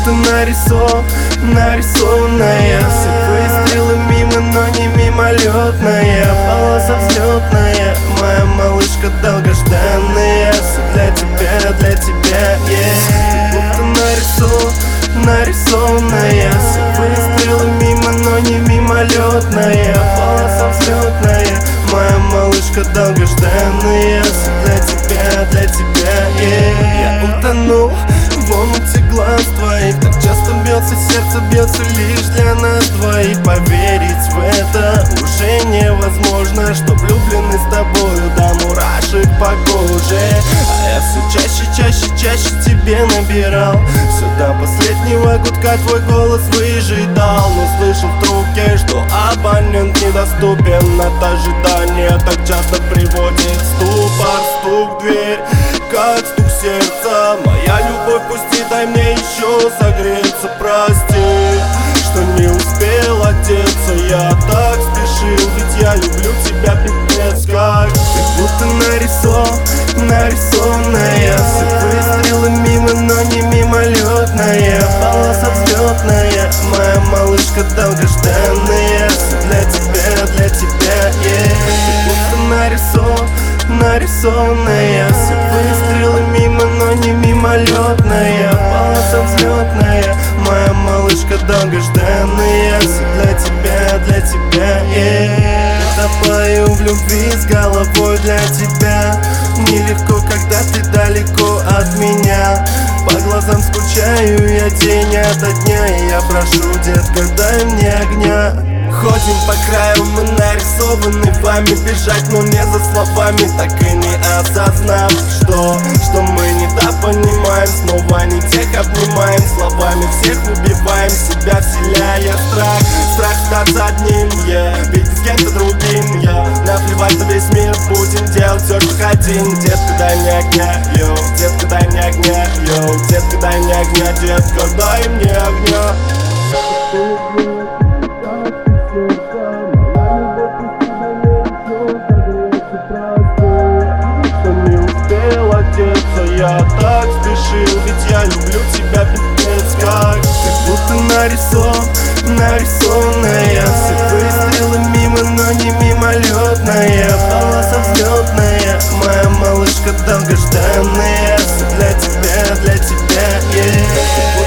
будто нарисованная. Все выстрелы мимо, но не мимолетная. Полоса взлетная, моя малышка долгожданная. Все для тебя, yeah. Ты будто нарисованная. Все выстрелы мимо, но не мимолетная. Полоса взлетная, моя малышка долгожданная. Все для тебя, yeah. Я утонул в омуте глаз твоих. Так часто бьется сердце, бьется лишь для нас двоих. Поверить в это уже невозможно, что влюбленный с тобою до мурашек по коже. А я все чаще тебе набирал. Все до последнего гудка твой голос выжидал. Но слышал в трубке, что абонент недоступен. От ожидания так часто приводит ступор. Стук в дверь, как стук сердца. Моя любовь, пусти, дай мне еще согреться. Прости, что не успел одеться. Я так спешил, ведь я люблю тебя пипец как. Ты будто нарисованная. Все выстрелы мимо, но не мимолетная. Полоса взлетная, моя малышка долгожданная. Все для тебя, yeah. Ты будто нарисованная. Все выстрелы мимо, но не мимолетная. Полоса взлетная, моя малышка долгожданная. Все для тебя, yeah. Утопаю в любви с головой для тебя. Нелегко, когда ты далеко от меня. По глазам скучаю я день ото дня. И я прошу, детка, дай мне огня. Ходим по краю, мы нарисованы вами. Бежать, но не за словами, так и не осознав, что мы недопонимаем. Снова не тех обнимаем словами. Всех убиваем, себя вселяя страх. Страх остаться одним, yeah. Ведь с кем-то другим, yeah. Наплевать на весь мир, будем делать все, что хотим. Детка, дай мне огня, йоу. Детка, дай мне огня, йоу. Детка, дай мне огня, детка, дай мне огня. Я так спешил, ведь я люблю тебя пипец как. Ты будто нарисованная. Все выстрелы мимо, но не мимолетная. Полоса взлетная, моя малышка долгожданная. Все для тебя, yeah.